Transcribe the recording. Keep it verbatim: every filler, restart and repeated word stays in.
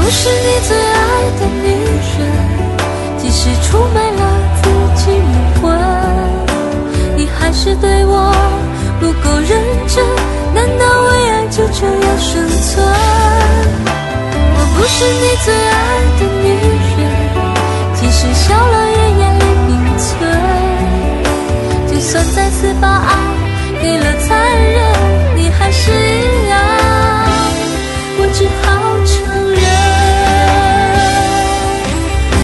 不是你最爱的女人，即使出卖了自己灵魂，你还是对我不够认真，难道为爱就这样生存？我不是你最爱的女人，即使笑了也眼泪并存，就算再次把爱给了